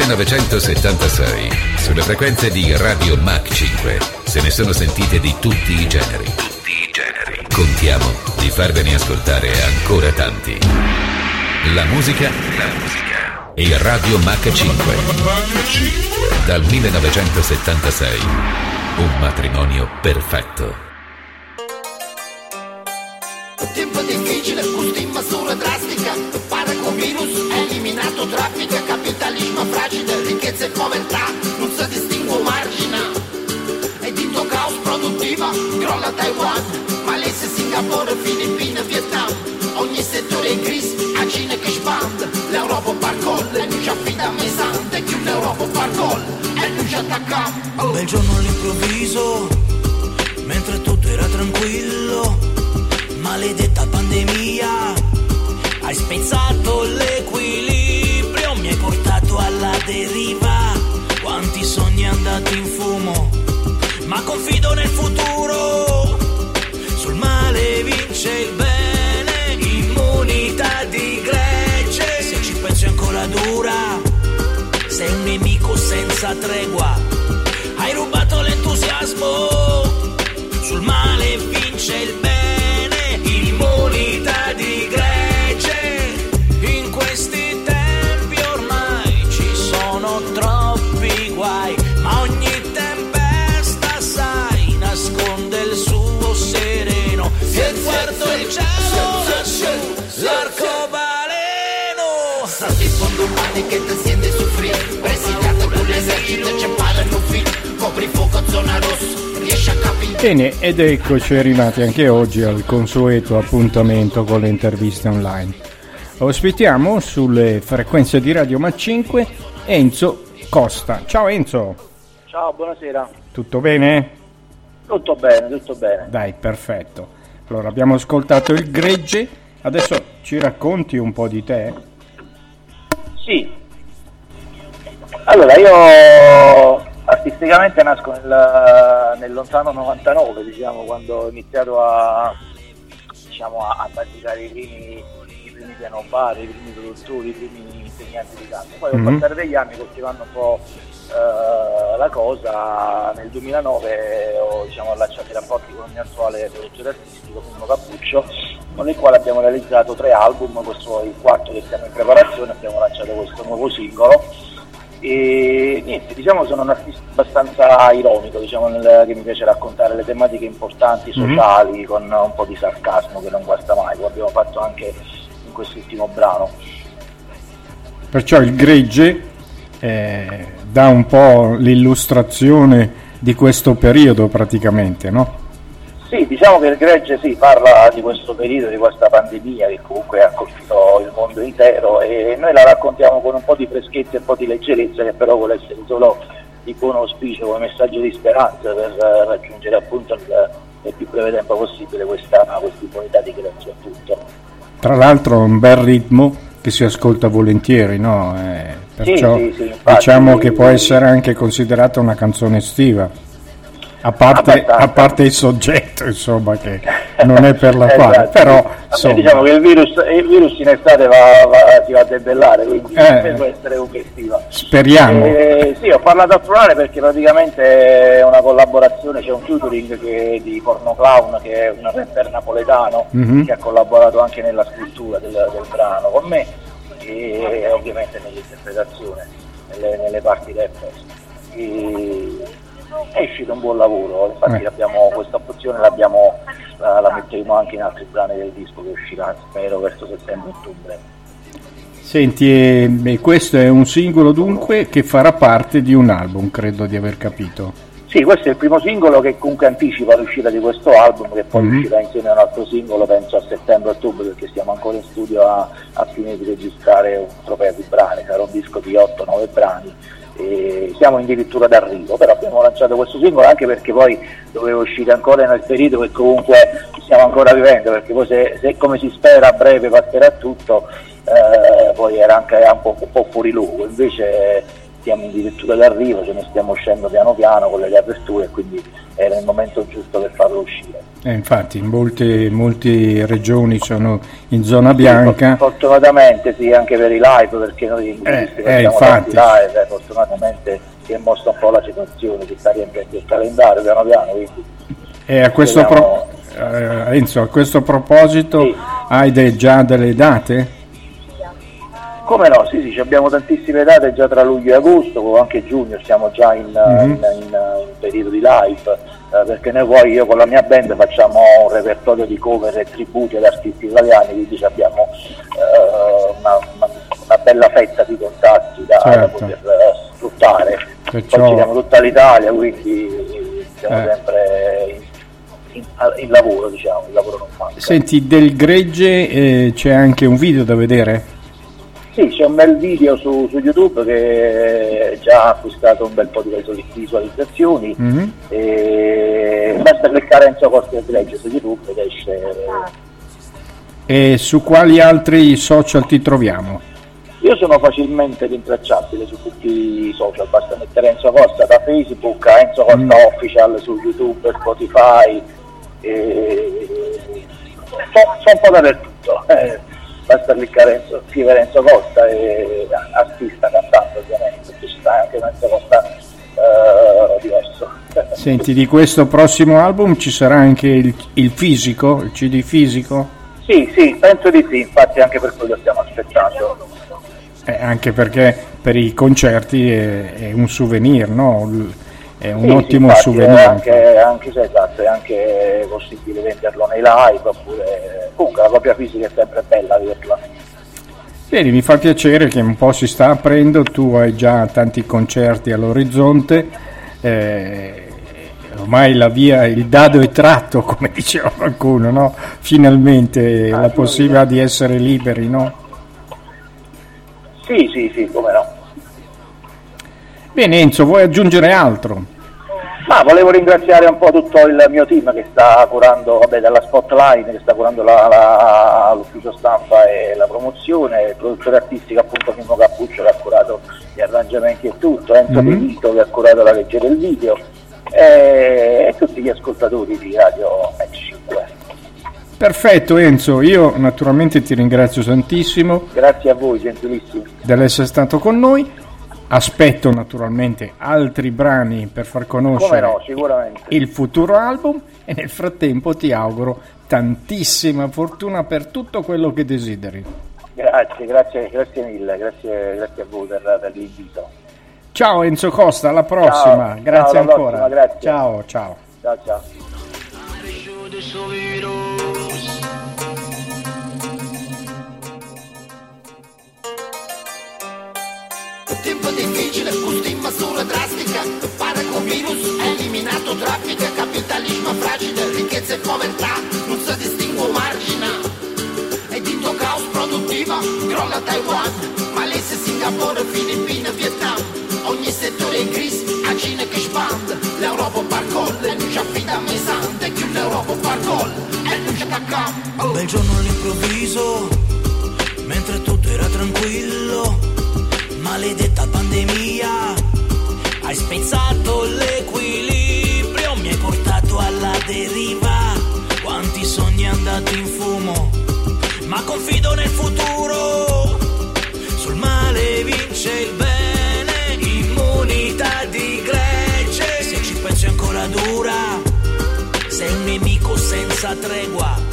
1976, sulle frequenze di Radio Mach 5, se ne sono sentite di tutti i generi. Contiamo di farvene ascoltare ancora tanti. La musica e Radio Mach 5. Dal 1976, un matrimonio perfetto. Tempo difficile, gusti in misura drastica, paracovirus, eliminato traffico, capitalismo fragile, ricchezza e povertà, non si distingue margine, è dito caos produttiva, crolla Taiwan, Malesia, Singapore, Filippine, Vietnam, ogni settore è in crisi, a Cina che spande, l'Europa par gol, e noi ci affida mesante, che l'Europa par gol, e noi ci attacchiamo. Un bel giorno all'improvviso, mentre tutto era tranquillo, maledetta pandemia, hai spezzato l'equilibrio, mi hai portato alla deriva, quanti sogni andati in fumo, ma confido nel futuro, sul male vince il bene, immunità di gregge, se ci pensi ancora dura, sei un nemico senza tregua, hai rubato l'entusiasmo, sul male vince il bene, immunità di gregge, in questi tempi ormai ci sono troppi guai, ma ogni tempesta, sai, nasconde il suo sereno, e guardo il cielo lassù, l'arcobaleno, stati fondo umani che ti siente soffrire, presidiato con l'esercito ci imparano fin, copri fuoco zona rossa. Bene, ed eccoci arrivati anche oggi al consueto appuntamento con le interviste online. Ospitiamo sulle frequenze di Radio Mach 5 Enzo Costa. Ciao Enzo. Ciao, buonasera. Tutto bene? Tutto bene, tutto bene. Dai, perfetto. Allora, abbiamo ascoltato il gregge, adesso ci racconti un po' di te? Sì. Allora, io artisticamente nasco nel lontano 99, diciamo, quando ho iniziato a bandicare i primi pianobar, i primi produttori, i primi insegnanti di canto. Poi con il passare degli anni, coltivando un po' la cosa, nel 2009 ho allacciato i rapporti con il mio attuale direttore artistico, Mimmo Cappuccio, con il quale abbiamo realizzato 3 album, questo è il 4 che siamo in preparazione, abbiamo lanciato questo nuovo singolo. E niente, sono un artista abbastanza ironico, che mi piace raccontare le tematiche importanti, sociali, con un po' di sarcasmo che non guasta mai, come abbiamo fatto anche in quest'ultimo brano. Perciò il gregge dà un po' l'illustrazione di questo periodo praticamente, no? Sì, diciamo che il gregge parla di questo periodo, di questa pandemia che comunque ha colpito il mondo intero, e noi la raccontiamo con un po' di freschezza e un po' di leggerezza, che però vuole essere solo di buon auspicio, come messaggio di speranza per raggiungere appunto nel più breve tempo possibile questa immunità di gregge, appunto. Tra l'altro un bel ritmo che si ascolta volentieri, no? Perciò sì, infatti, diciamo che può essere anche considerata una canzone estiva. A parte il soggetto, insomma, che non è per la quale, però insomma. Diciamo che il virus in estate si va a debellare, quindi può essere un festival. Speriamo. Sì, ho parlato a plurale perché praticamente è una collaborazione, c'è un featuring di Porno Clown, che è un rapper napoletano, che ha collaborato anche nella scrittura del brano con me, e ovviamente nell'interpretazione, nelle parti rapper. È uscito un buon lavoro, infatti questa opzione la metteremo anche in altri brani del disco che uscirà, spero, verso settembre-ottobre. Senti, questo è un singolo dunque che farà parte di un album, credo di aver capito. Sì, questo è il primo singolo che comunque anticipa l'uscita di questo album, che poi uscirà insieme a un altro singolo, penso a settembre-ottobre, perché stiamo ancora in studio a finire di registrare un tropeo di brani, sarà un disco di 8-9 brani. E siamo addirittura d'arrivo, però abbiamo lanciato questo singolo anche perché poi doveva uscire ancora nel periodo che comunque stiamo ancora vivendo, perché poi se come si spera a breve passerà tutto, poi era anche un po' fuori luogo, invece siamo addirittura d'arrivo, ce ne stiamo uscendo piano piano con le riaperture, quindi era il momento giusto per farlo uscire. Infatti molte regioni sono in zona bianca. Fortunatamente sì, anche per i live, perché noi infatti live, fortunatamente si è mossa un po' la situazione, si sta riempiendo il calendario piano piano, quindi Enzo, a questo proposito sì. Hai già delle date? Come no, sì, abbiamo tantissime date già tra luglio e agosto, anche giugno siamo già in periodo di live, perché noi poi, io con la mia band facciamo un repertorio di cover e tributi ad artisti italiani, quindi abbiamo una bella fetta di contatti da poter sfruttare. Poi giriamo tutta l'Italia, quindi siamo sempre in lavoro, diciamo, il lavoro non manca. Senti, del Gregge c'è anche un video da vedere? Sì, c'è un bel video su YouTube che già ha acquistato un bel po' di visualizzazioni, e basta cliccare Enzo Costa del Gregge su YouTube ed esce. E su quali altri social ti troviamo? Io sono facilmente rintracciabile su tutti i social, basta mettere Enzo Costa da Facebook a Enzo Costa Official su YouTube, Spotify, so un po' dappertutto. Basta scrivere Enzo Costa e artista, cantante ovviamente, perché ci sta anche un Enzo Costa diverso. Senti, di questo prossimo album ci sarà anche il fisico, il CD fisico? Sì, penso di sì, infatti anche per quello stiamo aspettando. Anche perché per i concerti è un souvenir, no? È un ottimo souvenir. Anche se esatto, è anche possibile venderlo nei live, oppure comunque la copia fisica è sempre bella averla. Bene, mi fa piacere che un po' si sta aprendo, tu hai già tanti concerti all'orizzonte, ormai il dado è tratto, come diceva qualcuno, no? Finalmente la possibilità di essere liberi, no? Sì, come no. Bene Enzo, vuoi aggiungere altro? Ma volevo ringraziare un po' tutto il mio team che sta curando, dalla Spotline, che sta curando l'ufficio stampa e la promozione, il produttore artistico appunto Mimmo Cappuccio che ha curato gli arrangiamenti e tutto, Enzo Benito che ha curato la regia del video e tutti gli ascoltatori di Radio Mac 5. Perfetto Enzo, io naturalmente ti ringrazio tantissimo. Grazie a voi, gentilissimi, dell'essere stato con noi. Aspetto naturalmente altri brani per far conoscere il futuro album e nel frattempo ti auguro tantissima fortuna per tutto quello che desideri. Grazie mille, grazie a voi per l'invito. Ciao Enzo Costa, alla prossima. Ciao, grazie alla ancora. Prossima, grazie. Ciao. Ciao. Tempo difficile, stima misura drastica, para con virus, eliminato traffico, capitalismo fragile, ricchezza e povertà, non si distingue margine, è dito caos produttivo, crolla Taiwan, Malesia, Singapore, Filippine, Vietnam, ogni settore in crisi, a Cina che spande, l'Europa par colle, e non ci affida a mesante, che l'Europa par colle, e non ci attaccam. Un bel giorno all'improvviso, mentre tutto era tranquillo, maledetta pandemia, hai spezzato l'equilibrio, mi hai portato alla deriva, quanti sogni andati in fumo, ma confido nel futuro, sul male vince il bene, immunità di gregge, se ci pensi ancora dura, sei un nemico senza tregua.